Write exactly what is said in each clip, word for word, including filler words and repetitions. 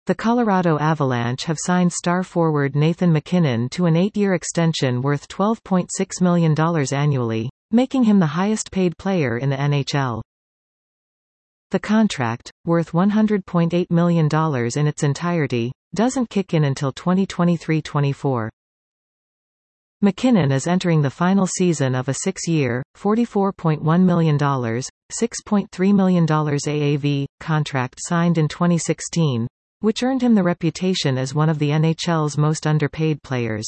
The Colorado Avalanche have signed star forward Nathan MacKinnon to an eight-year extension worth twelve point six million dollars annually, making him the highest-paid player in the N H L. The contract, worth one hundred point eight million dollars in its entirety, doesn't kick in until twenty twenty-three twenty-four. MacKinnon is entering the final season of a six-year, forty-four point one million dollars, six point three million dollars A A V, contract signed in twenty sixteen, which earned him the reputation as one of the N H L's most underpaid players.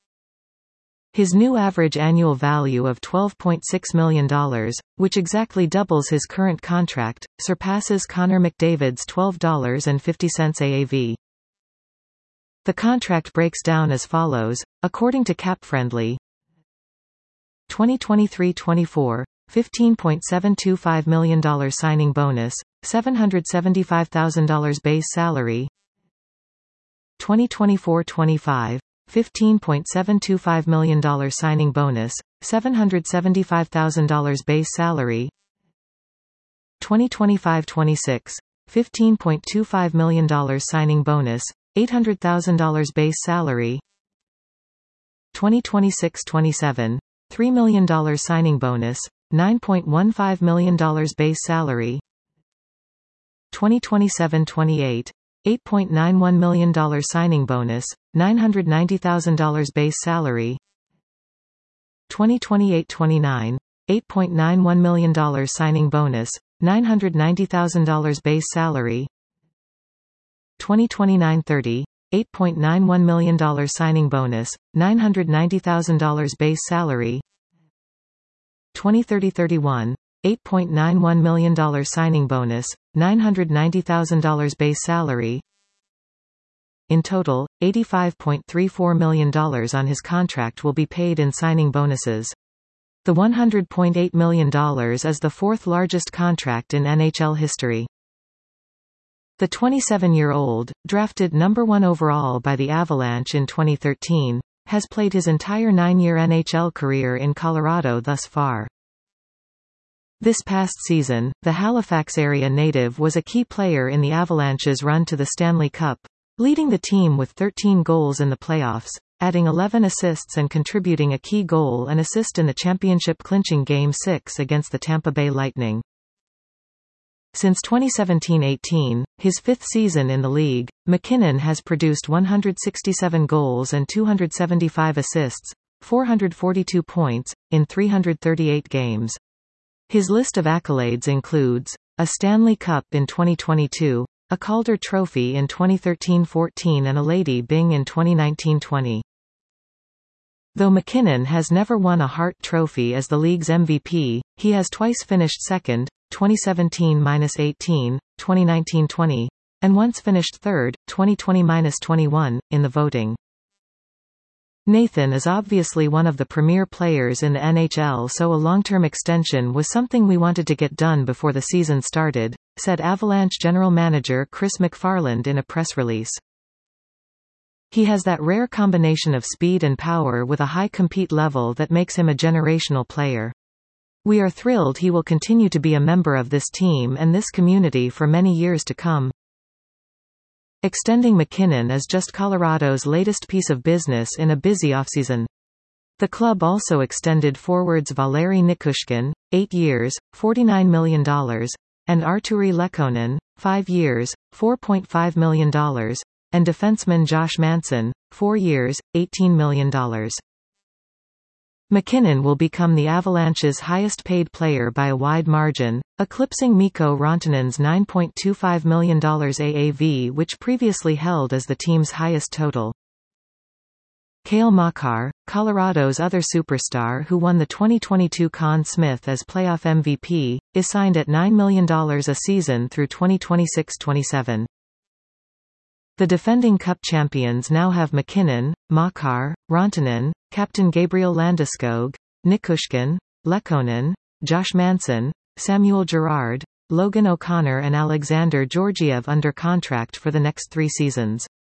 His new average annual value of twelve point six million dollars, which exactly doubles his current contract, surpasses Connor McDavid's twelve dollars and fifty cents A A V. The contract breaks down as follows, according to CapFriendly. twenty twenty-three twenty-four, fifteen point seven two five million dollars signing bonus, seven hundred seventy-five thousand dollars base salary. twenty twenty-four twenty-five, fifteen point seven two five million dollars signing bonus, seven hundred seventy-five thousand dollars base salary. twenty twenty-five twenty-six, fifteen point two five million dollars signing bonus, eight hundred thousand dollars base salary. twenty twenty-six twenty-seven, three million dollars signing bonus, nine point one five million dollars base salary. twenty twenty-seven twenty-eight, eight point nine one million dollars signing bonus, nine hundred ninety thousand dollars base salary. twenty twenty-eight twenty-nine, eight point nine one million dollars signing bonus, nine hundred ninety thousand dollars base salary. twenty twenty-nine thirty, eight point nine one million dollars signing bonus, nine hundred ninety thousand dollars base salary. twenty thirty thirty-one, eight point nine one million dollars signing bonus, nine hundred ninety thousand dollars base salary. In total, eighty-five point three four million dollars on his contract will be paid in signing bonuses. The one hundred point eight million dollars is the fourth largest contract in N H L history. The twenty-seven-year-old, drafted number one overall by the Avalanche in twenty thirteen, has played his entire nine-year N H L career in Colorado thus far. This past season, the Halifax area native was a key player in the Avalanche's run to the Stanley Cup, leading the team with thirteen goals in the playoffs, adding eleven assists and contributing a key goal and assist in the championship-clinching Game six against the Tampa Bay Lightning. Since twenty seventeen eighteen, his fifth season in the league, MacKinnon has produced one hundred sixty-seven goals and two hundred seventy-five assists, four hundred forty-two points, in three hundred thirty-eight games. His list of accolades includes a Stanley Cup in twenty twenty-two, a Calder Trophy in twenty thirteen fourteen and a Lady Byng in twenty nineteen twenty. Though MacKinnon has never won a Hart Trophy as the league's M V P, he has twice finished second, twenty seventeen eighteen, twenty nineteen twenty, and once finished third, twenty twenty twenty-one, in the voting. Nathan is obviously one of the premier players in the N H L, so a long-term extension was something we wanted to get done before the season started, said Avalanche general manager Chris McFarland in a press release. He has that rare combination of speed and power with a high compete level that makes him a generational player. We are thrilled he will continue to be a member of this team and this community for many years to come. Extending MacKinnon is just Colorado's latest piece of business in a busy offseason. The club also extended forwards Valeri Nichushkin, eight years, forty-nine million dollars, and Artturi Lehkonen, five years, four point five million dollars, and defenseman Josh Manson, four years, eighteen million dollars. MacKinnon will become the Avalanche's highest-paid player by a wide margin, eclipsing Mikko Rantanen's nine point two five million dollars A A V, which previously held as the team's highest total. Cale Makar, Colorado's other superstar who won the twenty twenty-two Conn Smythe as playoff M V P, is signed at nine million dollars a season through twenty twenty-six twenty-seven. The defending Cup champions now have MacKinnon, Makar, Rantanen, Captain Gabriel Landeskog, Nichushkin, Lehkonen, Josh Manson, Samuel Girard, Logan O'Connor and Alexander Georgiev under contract for the next three seasons.